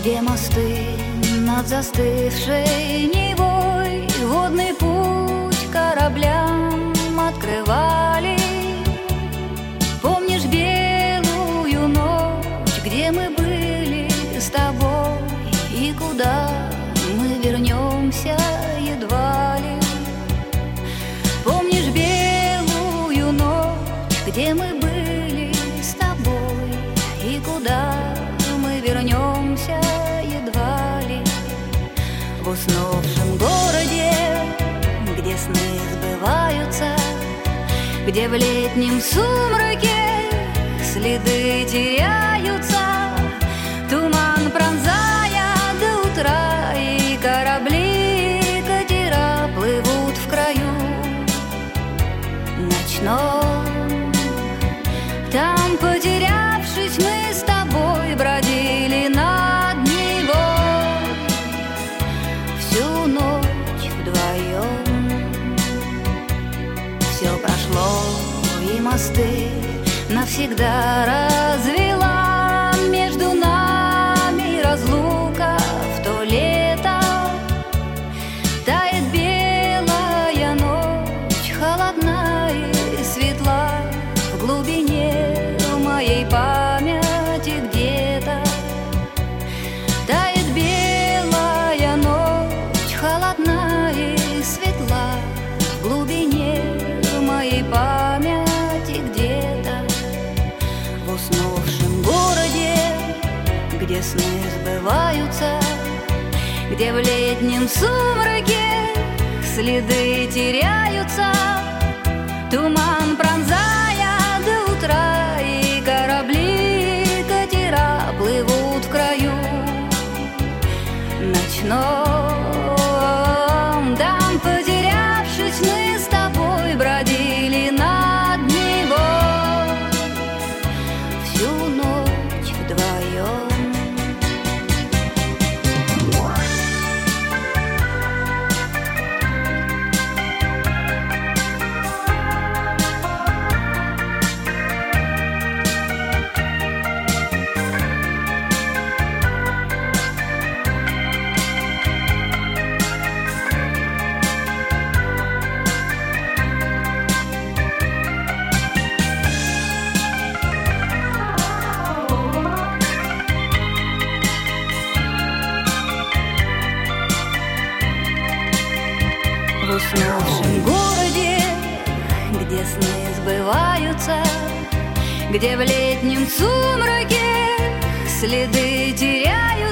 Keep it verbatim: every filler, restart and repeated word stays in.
где мосты над застывшей Невой водный путь кораблям открывали. Помнишь белую ночь, где мы были с тобой, и куда мы вернемся едва ли? Помнишь белую ночь, где мы были с тобой, и куда мы вернемся едва ли? В уснувшем городе, где сны сбываются, где в летнем сумраке следы теряются, туман пронзая до утра, и корабли, катера плывут в краю ночном. Там, потерявшись, мы с тобой бродили над Невой всю ночь вдвоем. Все прошло, и мосты навсегда развела между нами разлука в то лето. Тает белая ночь, холодна и светла в глубине моей памяти где-то. Тает белая ночь, холодна и светла в глубине моей памяти где-то. В уснувшем городе, где сны сбываются, где в летнем сумраке следы теряются, туман пронзая до утра, и корабли, катера плывут в краю ночном. Там, потерявшись, мы с тобой бродили над Невой всю ночь вдвоем. В уснувшем городе, где сны сбываются, где в летнем сумраке следы теряются,